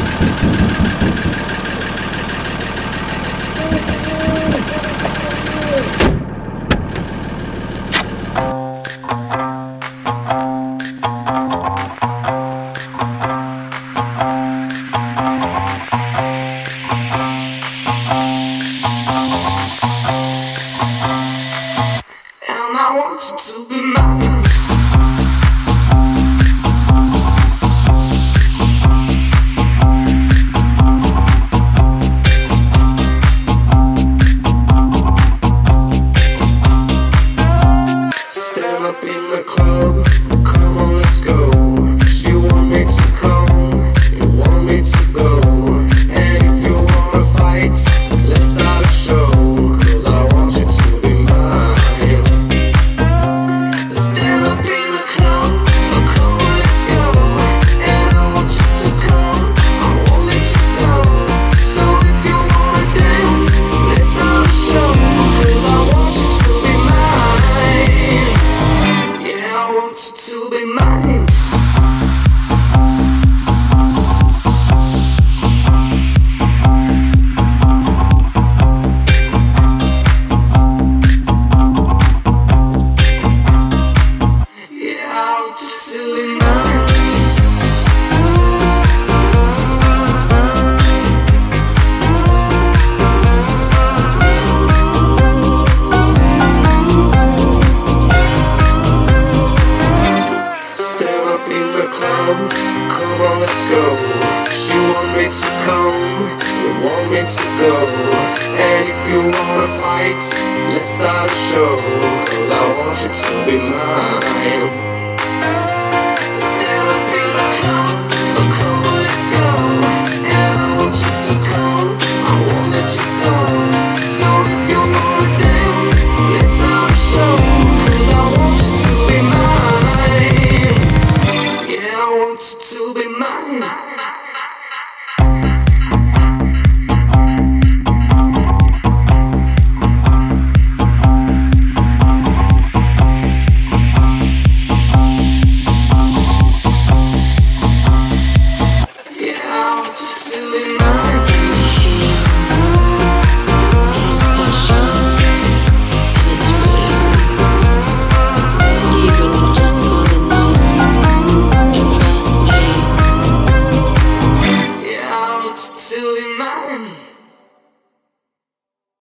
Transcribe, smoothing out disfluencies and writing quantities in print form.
I want you to be mine. Stand up in the club, come on, let's go. She want me to come, you want me to go. And if you wanna fight, let's start a show. 'Cause I want you to be mine. Stand up in the club, come on, let's go. And I want you to come, I won't let you go. So if you wanna dance, let's start a show. 'Cause I want you to be mine. Yeah, I want you to be mine. Yeah, I want you to be mine. Stand up in the club, come on, let's go. She want me to come, you want me to go. And if you wanna fight, let's start a show. 'Cause I want you to be mine.